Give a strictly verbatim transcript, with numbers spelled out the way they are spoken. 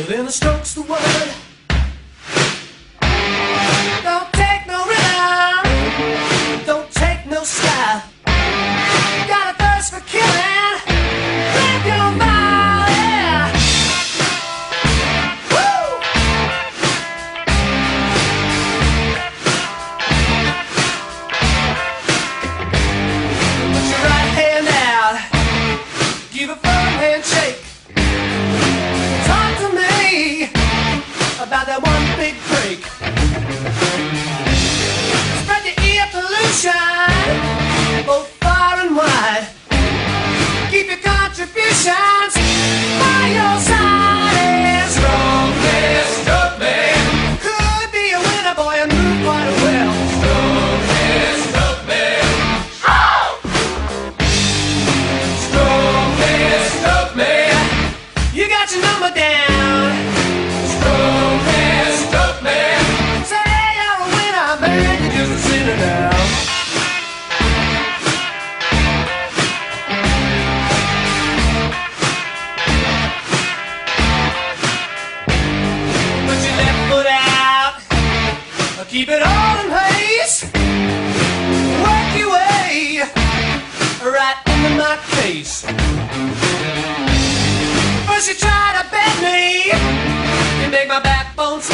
Then the stroke's the word. Don't take no rhythm, don't take no style. Got a thirst for killing, grab your body. Woo! Put your right hand out, give a firm handshake. Talk to me about that one big break. Spread the air pollution both far and wide. Keep your contributions by your side. And strongest of men could be a winner, boy, and move quite well. Strongest of men. Oh! Strongest of men. You got your number down. Strongest of men. Say you're a winner, man, you're just a sinner now. Put your left foot out, keep it all in place. Work your way right into my face. First you try to bend me, you make my backbone